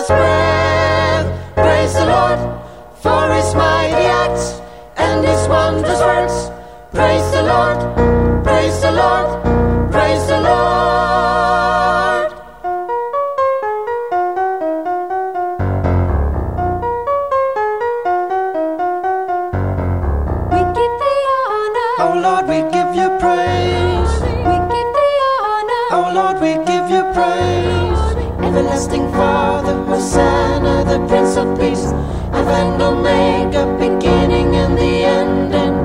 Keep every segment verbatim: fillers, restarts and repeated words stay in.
last breath. Praise the Lord for his mighty acts and his wondrous works. Praise the Lord, praise the Lord, praise the Lord. We give the honor. Oh Lord, we give you praise. We give the honor. Oh Lord, we give you praise. Everlasting Father, Hosanna, the Prince of Peace, Alpha and Omega, beginning and the ending.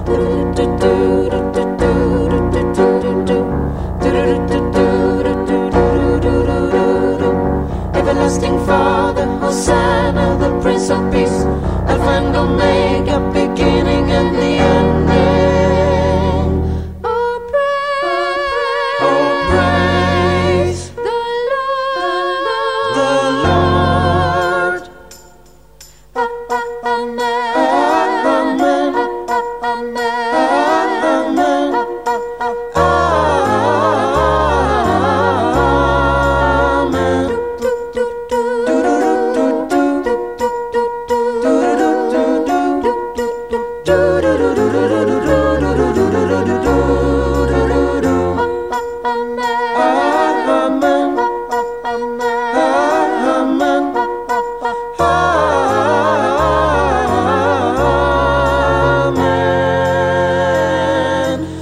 Everlasting Father, Hosanna, the Prince of Peace, Alpha and Omega, beginning and the ending. Oh, praise, Oh, praise the Lord. the Lord. Amen. Amen. Amen. Amen. Amen.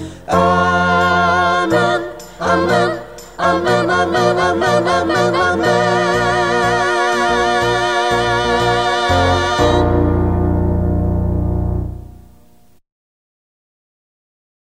Amen, amen, amen, amen, amen, amen, amen.